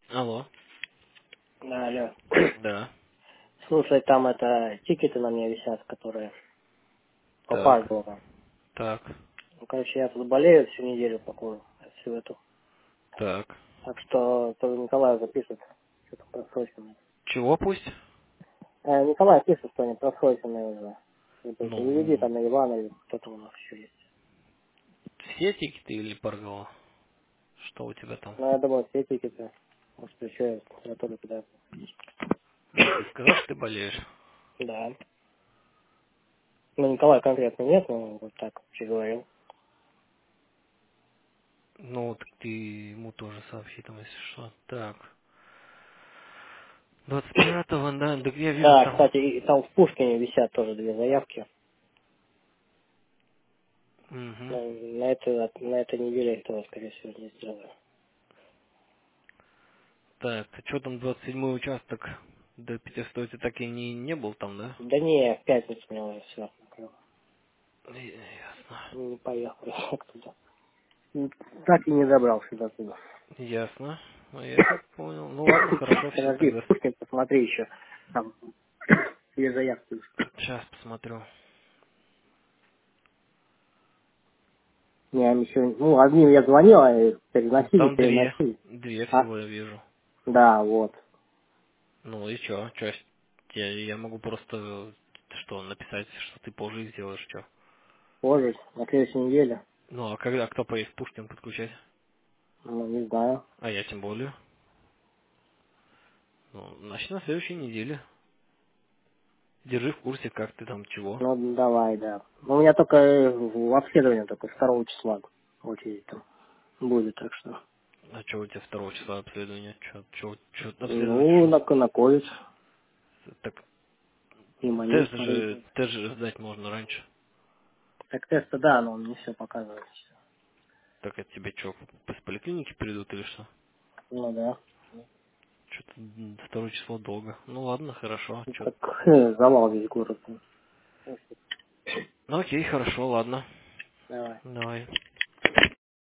Алло. Да, алло. Да. Слушай, там это тикеты на мне висят, которые по Так. парлу. Так. Ну, короче, я тут болею всю неделю покурю, всю эту. Так. Так что тоже Николай запишет, что-то просроченное. Чего пусть? Николай пишет, что они просроченные уже. Типа, переведи Ну, там на Ивана или кто-то у нас еще есть. все тикеты или Паргала? Что у тебя там? Ну, я думаю, все тикеты. Может, еще я тоже туда. Ну, ты сказал, что ты болеешь? Да. Ну, Николай конкретно нет, но вот так вообще говорил. Ну, так ты ему тоже сообщи там, если что. Так. 25-го, да, так я вижу Да, там. кстати, и там в Пушкине висят тоже две заявки. Угу. На этой неделе я тоже, скорее всего, не сделаю. Так, ты что там 27-й участок до Пятистоя ты так и не был там, да? Да не, в пятницу мне уже все. Ясно. Не поехал я туда. Так и не добрался до туда. Ясно. Ну, я тебя понял. Ну ладно, хорошо, все Подожди, тогда. Пушкин, посмотри еще. Там две заявки. Сейчас посмотрю. Не, они еще... Ну, одним я звонил, а Ну, переносили, там две. переносили. Две А? всего я вижу. Да, вот. Ну и чё? Я могу просто что, написать, что ты позже сделаешь, что? Позже, на следующей неделе. Ну, а когда кто поедет в Пушкин подключать? Ну, не знаю. А я тем более. Ну, значит, на следующей неделе. Держи в курсе, как ты там чего. Ну, давай, да. Ну, у меня только в обследование только 2 числа очередь там будет, так что... А что у тебя 2 числа обследования? Что обследовать Ну, что? на колледж. Так И манил смотреть. тест же сдать можно раньше. Так теста, да, но он не все показывает. Так от тебе что, с поликлиники придут или что? Ну да. Что-то 2 число долго. Ну ладно, хорошо. Ну, Чё? так завал весь город. Ну окей, хорошо, ладно. Давай. Давай.